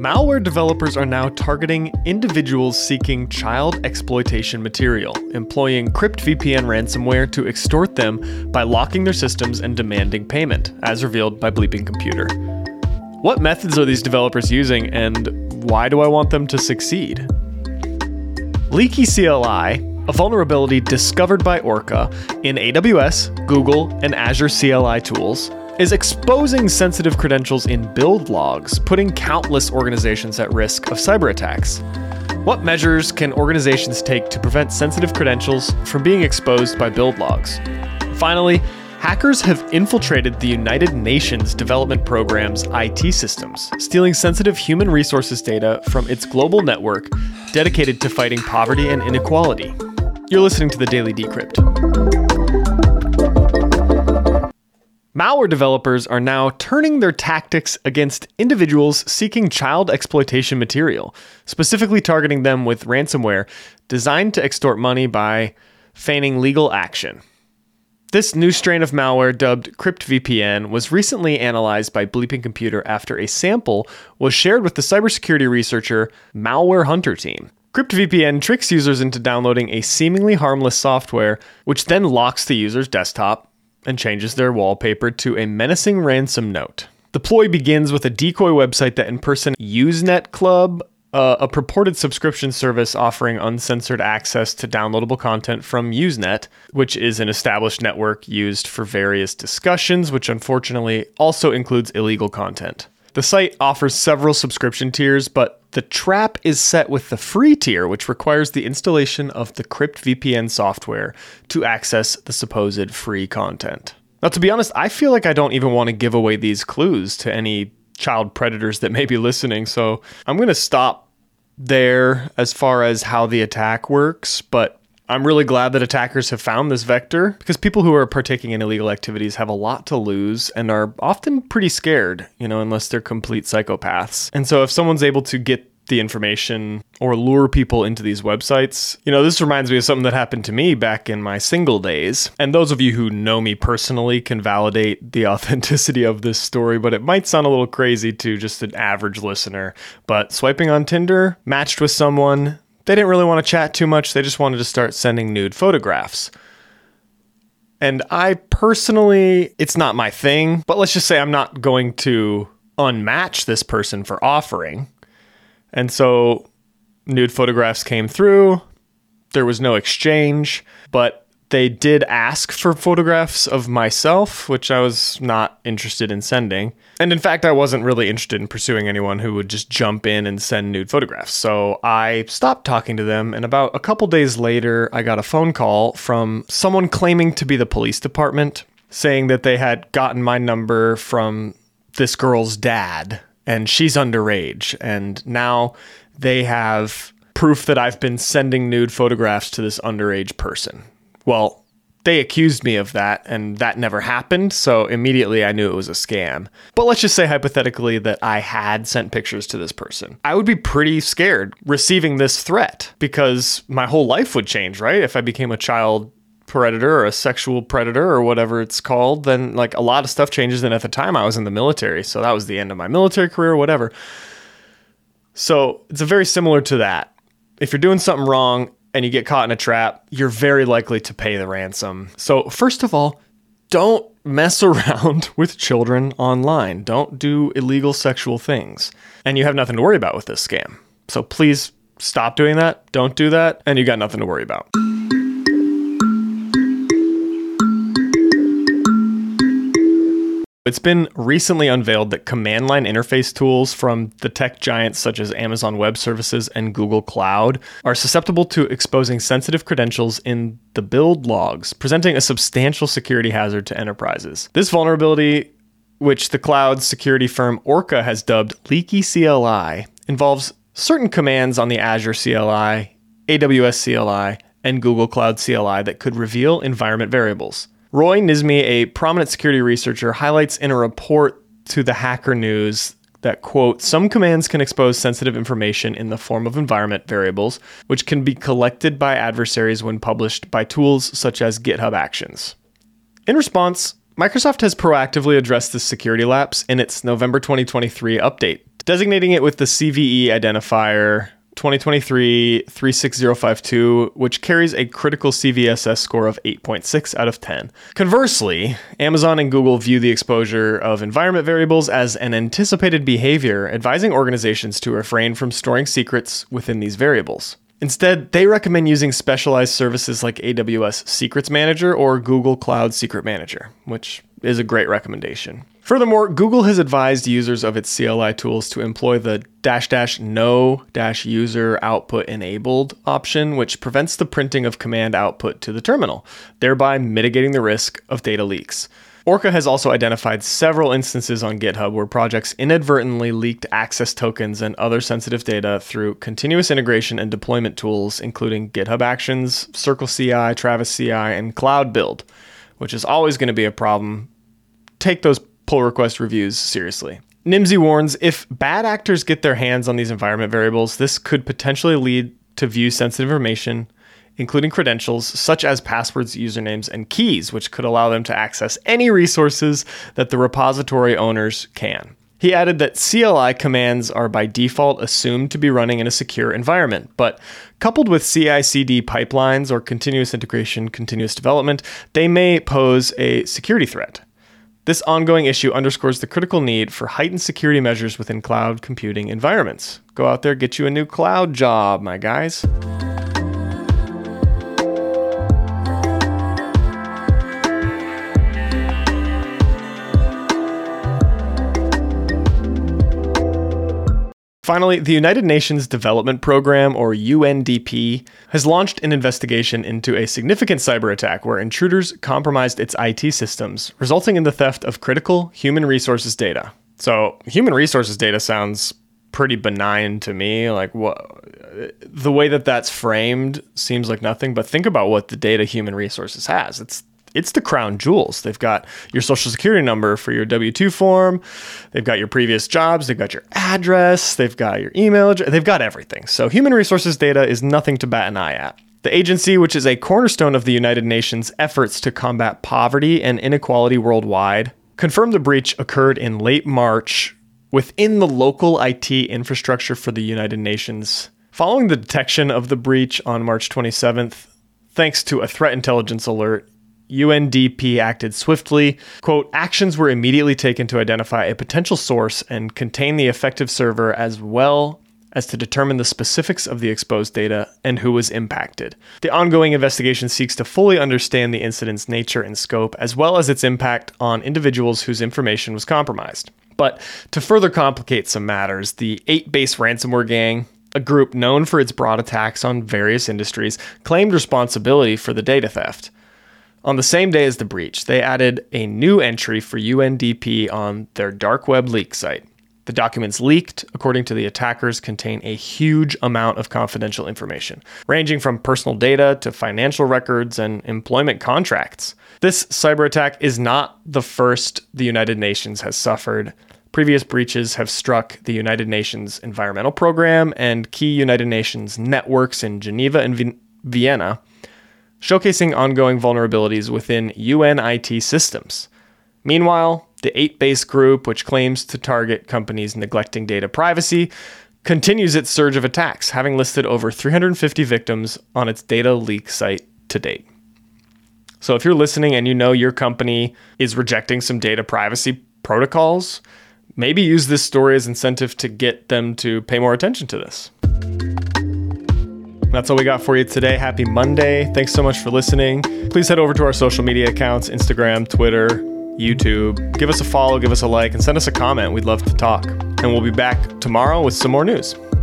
Malware developers are now targeting individuals seeking child exploitation material, employing CryptVPN ransomware to extort them by locking their systems and demanding payment, as revealed by Bleeping Computer. What methods are these developers using, and why do I want them to succeed? Leaky CLI, a vulnerability discovered by Orca in AWS, Google, and Azure CLI tools, is exposing sensitive credentials in build logs, putting countless organizations at risk of cyber attacks. What measures can organizations take to prevent sensitive credentials from being exposed by build logs? Finally, hackers have infiltrated the United Nations Development Programme's IT systems, stealing sensitive human resources data from its global network dedicated to fighting poverty and inequality. You're listening to the Daily Decrypt. Malware developers are now turning their tactics against individuals seeking child exploitation material, specifically targeting them with ransomware designed to extort money by feigning legal action. This new strain of malware, dubbed CryptVPN, was recently analyzed by Bleeping Computer after a sample was shared with the cybersecurity researcher Malware Hunter team. CryptVPN tricks users into downloading a seemingly harmless software, which then locks the user's desktop and changes their wallpaper to a menacing ransom note. The ploy begins with a decoy website that in-person Usenet Club, a purported subscription service offering uncensored access to downloadable content from Usenet, which is an established network used for various discussions, which unfortunately also includes illegal content. The site offers several subscription tiers, but the trap is set with the free tier, which requires the installation of the CryptVPN software to access the supposed free content. Now, to be honest, I feel like I don't even want to give away these clues to any child predators that may be listening, so I'm going to stop there as far as how the attack works, but I'm really glad that attackers have found this vector, because people who are partaking in illegal activities have a lot to lose and are often pretty scared, unless they're complete psychopaths. And so if someone's able to get the information or lure people into these websites, this reminds me of something that happened to me back in my single days. And those of you who know me personally can validate the authenticity of this story, but it might sound a little crazy to just an average listener. But swiping on Tinder, matched with someone. They didn't really want to chat too much. They just wanted to start sending nude photographs. And I personally, it's not my thing, but let's just say I'm not going to unmatch this person for offering. And so nude photographs came through. There was no exchange, but they did ask for photographs of myself, which I was not interested in sending. And in fact, I wasn't really interested in pursuing anyone who would just jump in and send nude photographs. So I stopped talking to them. And about a couple days later, I got a phone call from someone claiming to be the police department, saying that they had gotten my number from this girl's dad, and she's underage. And now they have proof that I've been sending nude photographs to this underage person. Well, they accused me of that, and that never happened, so immediately I knew it was a scam. But let's just say hypothetically that I had sent pictures to this person. I would be pretty scared receiving this threat, because my whole life would change, right? If I became a child predator or a sexual predator or whatever it's called, then a lot of stuff changes. And at the time I was in the military, so that was the end of my military career or whatever. So it's very similar to that. If you're doing something wrong and you get caught in a trap, you're very likely to pay the ransom. So first of all, don't mess around with children online. Don't do illegal sexual things. And you have nothing to worry about with this scam. So please stop doing that. Don't do that. And you got nothing to worry about. It's been recently unveiled that command line interface tools from the tech giants such as Amazon Web Services and Google Cloud are susceptible to exposing sensitive credentials in the build logs, presenting a substantial security hazard to enterprises. This vulnerability, which the cloud security firm Orca has dubbed Leaky CLI, involves certain commands on the Azure CLI, AWS CLI, and Google Cloud CLI that could reveal environment variables. Roy Nizmi, a prominent security researcher, highlights in a report to the Hacker News that, quote, some commands can expose sensitive information in the form of environment variables, which can be collected by adversaries when published by tools such as GitHub Actions. In response, Microsoft has proactively addressed this security lapse in its November 2023 update designating it with the CVE identifier 2023-36052, which carries a critical CVSS score of 8.6 out of 10. Conversely, Amazon and Google view the exposure of environment variables as an anticipated behavior, advising organizations to refrain from storing secrets within these variables. Instead, they recommend using specialized services like AWS Secrets Manager or Google Cloud Secret Manager, which is a great recommendation. Furthermore, Google has advised users of its CLI tools to employ the --no-user output enabled option, which prevents the printing of command output to the terminal, thereby mitigating the risk of data leaks. Orca has also identified several instances on GitHub where projects inadvertently leaked access tokens and other sensitive data through continuous integration and deployment tools, including GitHub Actions, Circle CI, Travis CI, and Cloud Build, which is always going to be a problem. Take those pull request reviews seriously. Nimsy warns, if bad actors get their hands on these environment variables, this could potentially lead to view sensitive information, including credentials such as passwords, usernames, and keys, which could allow them to access any resources that the repository owners can. He added that CLI commands are by default assumed to be running in a secure environment, but coupled with CI/CD pipelines or continuous integration, continuous development, they may pose a security threat. This ongoing issue underscores the critical need for heightened security measures within cloud computing environments. Go out there, get you a new cloud job, my guys. Finally, the United Nations Development Programme, or UNDP, has launched an investigation into a significant cyber attack where intruders compromised its IT systems, resulting in the theft of critical human resources data. So, human resources data sounds pretty benign to me. Like, the way that that's framed seems like nothing, but think about what the data human resources has. It's the crown jewels. They've got your social security number for your W-2 form. They've got your previous jobs. They've got your address. They've got your email address. They've got everything. So human resources data is nothing to bat an eye at. The agency, which is a cornerstone of the United Nations' efforts to combat poverty and inequality worldwide, confirmed the breach occurred in late March within the local IT infrastructure for the United Nations. Following the detection of the breach on March 27th, thanks to a threat intelligence alert, UNDP acted swiftly. Quote, actions were immediately taken to identify a potential source and contain the affected server as well as to determine the specifics of the exposed data and who was impacted. The ongoing investigation seeks to fully understand the incident's nature and scope, as well as its impact on individuals whose information was compromised. But to further complicate some matters, the 8base ransomware gang, a group known for its broad attacks on various industries, claimed responsibility for the data theft. On the same day as the breach, they added a new entry for UNDP on their dark web leak site. The documents leaked, according to the attackers, contain a huge amount of confidential information, ranging from personal data to financial records and employment contracts. This cyber attack is not the first the United Nations has suffered. Previous breaches have struck the United Nations Environmental Program and key United Nations networks in Geneva and Vienna, showcasing ongoing vulnerabilities within UN IT systems. Meanwhile, the 8base group, which claims to target companies neglecting data privacy, continues its surge of attacks, having listed over 350 victims on its data leak site to date. So if you're listening and you know your company is rejecting some data privacy protocols, maybe use this story as incentive to get them to pay more attention to this. That's all we got for you today. Happy Monday. Thanks so much for listening. Please head over to our social media accounts, Instagram, Twitter, YouTube. Give us a follow, give us a like, and send us a comment. We'd love to talk. And we'll be back tomorrow with some more news.